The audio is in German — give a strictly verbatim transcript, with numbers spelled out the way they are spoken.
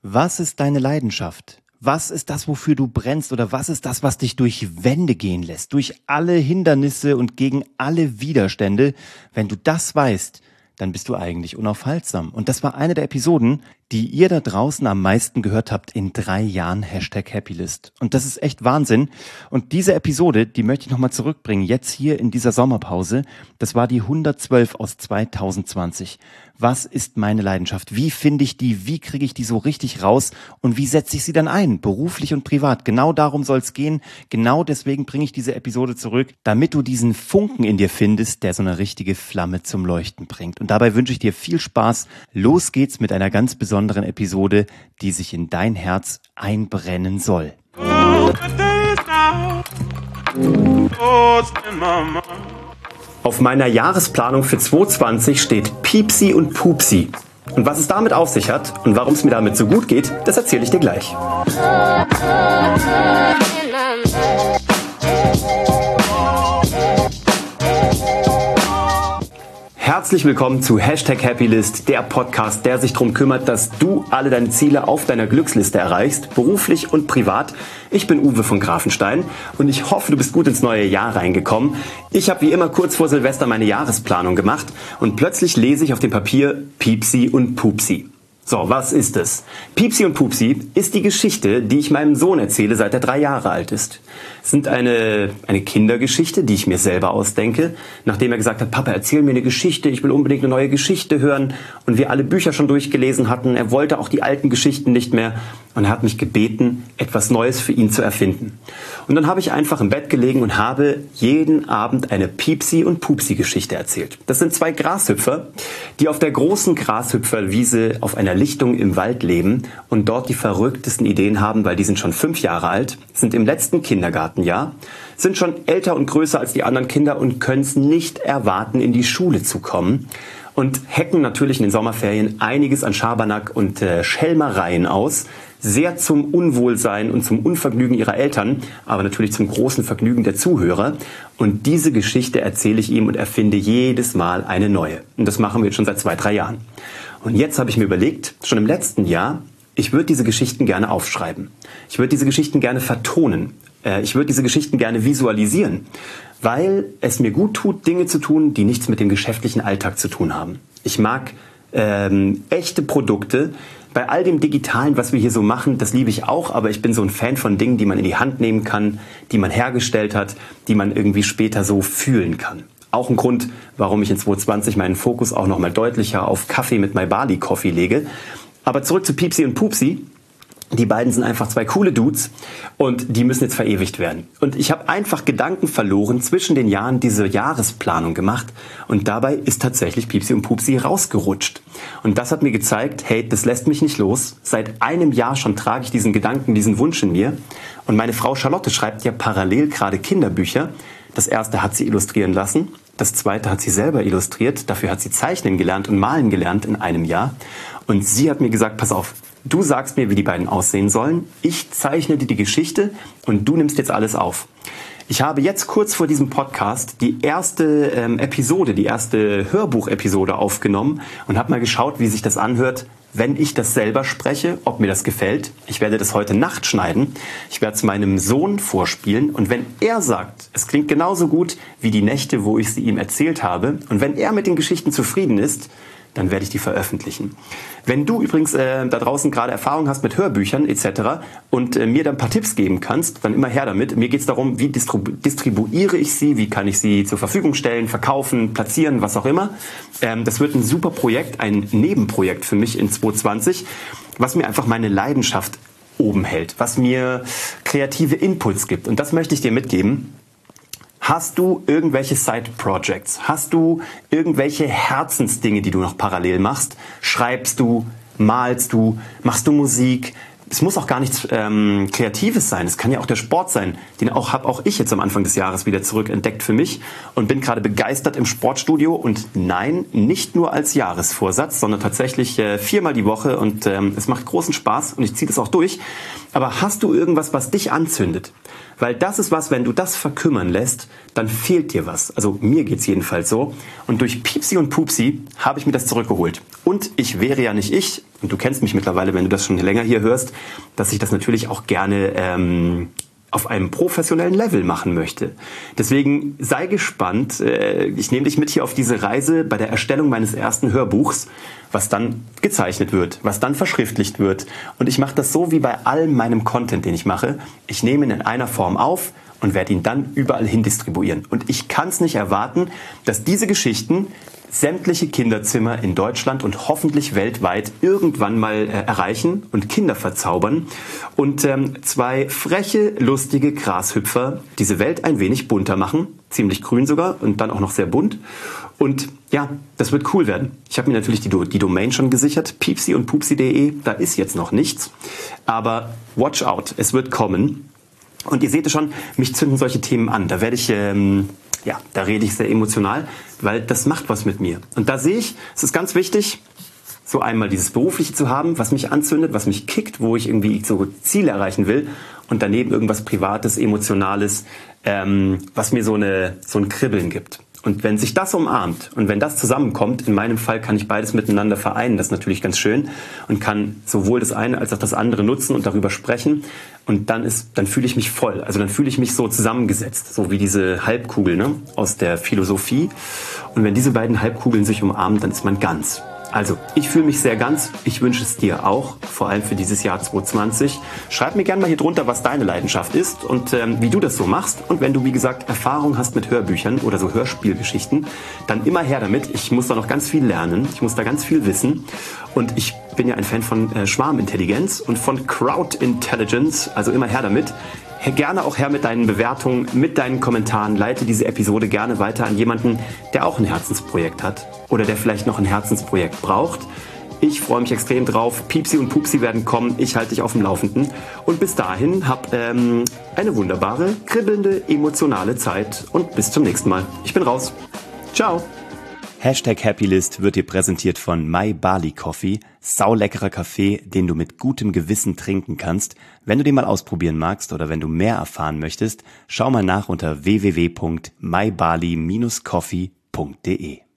Was ist deine Leidenschaft? Was ist das, wofür du brennst? Oder was ist das, was dich durch Wände gehen lässt? Durch alle Hindernisse und gegen alle Widerstände? Wenn du das weißt, dann bist du eigentlich unaufhaltsam. Und das war eine der Episoden, die ihr da draußen am meisten gehört habt in drei Jahren Hashtag Happylist. Und das ist echt Wahnsinn. Und diese Episode, die möchte ich nochmal zurückbringen, jetzt hier in dieser Sommerpause. Das war die hundertzwölf aus zweitausendzwanzig. Was ist meine Leidenschaft? Wie finde ich die? Wie kriege ich die so richtig raus? Und wie setze ich sie dann ein? Beruflich und privat. Genau darum soll es gehen. Genau deswegen bringe ich diese Episode zurück, damit du diesen Funken in dir findest, der so eine richtige Flamme zum Leuchten bringt. Und dabei wünsche ich dir viel Spaß. Los geht's mit einer ganz besonderen Episode, die sich in dein Herz einbrennen soll. Auf meiner Jahresplanung für zwanzig zwanzig steht Piepsi und Pupsi. Und was es damit auf sich hat und warum es mir damit so gut geht, das erzähle ich dir gleich. Herzlich willkommen zu Hashtag Happylist, der Podcast, der sich darum kümmert, dass du alle deine Ziele auf deiner Glücksliste erreichst, beruflich und privat. Ich bin Uwe von Grafenstein und ich hoffe, du bist gut ins neue Jahr reingekommen. Ich habe wie immer kurz vor Silvester meine Jahresplanung gemacht und plötzlich lese ich auf dem Papier Piepsi und Pupsi. So, was ist es? Piepsi und Pupsi ist die Geschichte, die ich meinem Sohn erzähle, seit er drei Jahre alt ist. Es sind eine, eine Kindergeschichte, die ich mir selber ausdenke, nachdem er gesagt hat, Papa, erzähl mir eine Geschichte, ich will unbedingt eine neue Geschichte hören. Und wir alle Bücher schon durchgelesen hatten, er wollte auch die alten Geschichten nicht mehr. Und er hat mich gebeten, etwas Neues für ihn zu erfinden. Und dann habe ich einfach im Bett gelegen und habe jeden Abend eine Piepsi- und Pupsi-Geschichte erzählt. Das sind zwei Grashüpfer, die auf der großen Grashüpferwiese auf einer Lichtung im Wald leben und dort die verrücktesten Ideen haben, weil die sind schon fünf Jahre alt, sind im letzten Kindergartenjahr, sind schon älter und größer als die anderen Kinder und können es nicht erwarten, in die Schule zu kommen. Und hacken natürlich in den Sommerferien einiges an Schabernack und äh, Schelmereien aus. Sehr zum Unwohlsein und zum Unvergnügen ihrer Eltern, aber natürlich zum großen Vergnügen der Zuhörer. Und diese Geschichte erzähle ich ihm und erfinde jedes Mal eine neue. Und das machen wir jetzt schon seit zwei, drei Jahren. Und jetzt habe ich mir überlegt, schon im letzten Jahr, ich würde diese Geschichten gerne aufschreiben. Ich würde diese Geschichten gerne vertonen. Äh, ich würde diese Geschichten gerne visualisieren. Weil es mir gut tut, Dinge zu tun, die nichts mit dem geschäftlichen Alltag zu tun haben. Ich mag ähm, echte Produkte. Bei all dem Digitalen, was wir hier so machen, das liebe ich auch, aber ich bin so ein Fan von Dingen, die man in die Hand nehmen kann, die man hergestellt hat, die man irgendwie später so fühlen kann. Auch ein Grund, warum ich in zwanzig zwanzig meinen Fokus auch nochmal deutlicher auf Kaffee mit My Bali Coffee lege. Aber zurück zu Piepsi und Pupsi. Die beiden sind einfach zwei coole Dudes und die müssen jetzt verewigt werden. Und ich habe einfach Gedanken verloren, zwischen den Jahren diese Jahresplanung gemacht und dabei ist tatsächlich Piepsi und Pupsi rausgerutscht. Und das hat mir gezeigt, hey, das lässt mich nicht los. Seit einem Jahr schon trage ich diesen Gedanken, diesen Wunsch in mir. Und meine Frau Charlotte schreibt ja parallel gerade Kinderbücher. Das erste hat sie illustrieren lassen. Das zweite hat sie selber illustriert. Dafür hat sie zeichnen gelernt und malen gelernt in einem Jahr. Und sie hat mir gesagt, pass auf, du sagst mir, wie die beiden aussehen sollen. Ich zeichne dir die Geschichte und du nimmst jetzt alles auf. Ich habe jetzt kurz vor diesem Podcast die erste ähm, Episode, die erste Hörbuchepisode aufgenommen und habe mal geschaut, wie sich das anhört, wenn ich das selber spreche, ob mir das gefällt. Ich werde das heute Nacht schneiden. Ich werde es meinem Sohn vorspielen. Und wenn er sagt, es klingt genauso gut wie die Nächte, wo ich sie ihm erzählt habe, und wenn er mit den Geschichten zufrieden ist, dann werde ich die veröffentlichen. Wenn du übrigens äh, da draußen gerade Erfahrung hast mit Hörbüchern et cetera und äh, mir dann ein paar Tipps geben kannst, dann immer her damit. Mir geht es darum, wie distribu- distribuiere ich sie, wie kann ich sie zur Verfügung stellen, verkaufen, platzieren, was auch immer. Ähm, das wird ein super Projekt, ein Nebenprojekt für mich in zwanzig zwanzig, was mir einfach meine Leidenschaft oben hält, was mir kreative Inputs gibt. Und das möchte ich dir mitgeben. Hast du irgendwelche Side-Projects? Hast du irgendwelche Herzensdinge, die du noch parallel machst? Schreibst du? Malst du? Machst du Musik? Es muss auch gar nichts ähm, Kreatives sein. Es kann ja auch der Sport sein. Den auch habe auch ich jetzt am Anfang des Jahres wieder zurückentdeckt für mich und bin gerade begeistert im Sportstudio. Und nein, nicht nur als Jahresvorsatz, sondern tatsächlich äh, viermal die Woche. Und ähm, es macht großen Spaß und ich ziehe das auch durch. Aber hast du irgendwas, was dich anzündet? Weil das ist was, wenn du das verkümmern lässt, dann fehlt dir was. Also mir geht's jedenfalls so. Und durch Piepsi und Pupsi habe ich mir das zurückgeholt. Und ich wäre ja nicht ich, und du kennst mich mittlerweile, wenn du das schon länger hier hörst, dass ich das natürlich auch gerne ähm, auf einem professionellen Level machen möchte. Deswegen sei gespannt. Ich nehme dich mit hier auf diese Reise bei der Erstellung meines ersten Hörbuchs, was dann gezeichnet wird, was dann verschriftlicht wird. Und ich mache das so wie bei allem meinem Content, den ich mache. Ich nehme ihn in einer Form auf und werde ihn dann überall hin distribuieren. Und ich kann es nicht erwarten, dass diese Geschichten sämtliche Kinderzimmer in Deutschland und hoffentlich weltweit irgendwann mal äh, erreichen und Kinder verzaubern und ähm, zwei freche, lustige Grashüpfer diese Welt ein wenig bunter machen, ziemlich grün sogar und dann auch noch sehr bunt. Und ja, das wird cool werden. Ich habe mir natürlich die, die Domain schon gesichert, piepsi und pupsi punkt de, da ist jetzt noch nichts, aber watch out, es wird kommen. Und ihr seht es schon, mich zünden solche Themen an. Da werde ich, ähm, ja, da rede ich sehr emotional, weil das macht was mit mir. Und da sehe ich, es ist ganz wichtig, so einmal dieses Berufliche zu haben, was mich anzündet, was mich kickt, wo ich irgendwie so Ziele erreichen will. Und daneben irgendwas Privates, Emotionales, ähm, was mir so eine so ein Kribbeln gibt. Und wenn sich das umarmt und wenn das zusammenkommt, in meinem Fall kann ich beides miteinander vereinen, das ist natürlich ganz schön und kann sowohl das eine als auch das andere nutzen und darüber sprechen und dann ist, dann fühle ich mich voll, also dann fühle ich mich so zusammengesetzt, so wie diese Halbkugel, ne, aus der Philosophie. Und wenn diese beiden Halbkugeln sich umarmen, dann ist man ganz. Also, ich fühle mich sehr ganz. Ich wünsche es dir auch, vor allem für dieses Jahr zwanzig zwanzig. Schreib mir gerne mal hier drunter, was deine Leidenschaft ist und ähm, wie du das so machst. Und wenn du, wie gesagt, Erfahrung hast mit Hörbüchern oder so Hörspielgeschichten, dann immer her damit. Ich muss da noch ganz viel lernen. Ich muss da ganz viel wissen. Und ich bin ja ein Fan von äh, Schwarmintelligenz und von Crowd Intelligence. Also immer her damit. Gerne auch her mit deinen Bewertungen, mit deinen Kommentaren. Leite diese Episode gerne weiter an jemanden, der auch ein Herzensprojekt hat oder der vielleicht noch ein Herzensprojekt braucht. Ich freue mich extrem drauf. Piepsi und Pupsi werden kommen. Ich halte dich auf dem Laufenden. Und bis dahin, hab ähm, eine wunderbare, kribbelnde, emotionale Zeit. Und bis zum nächsten Mal. Ich bin raus. Ciao. Hashtag Happylist wird dir präsentiert von My Barley Coffee. Sauleckerer Kaffee, den du mit gutem Gewissen trinken kannst. Wenn du den mal ausprobieren magst oder wenn du mehr erfahren möchtest, schau mal nach unter w w w punkt my barley dash coffee punkt de.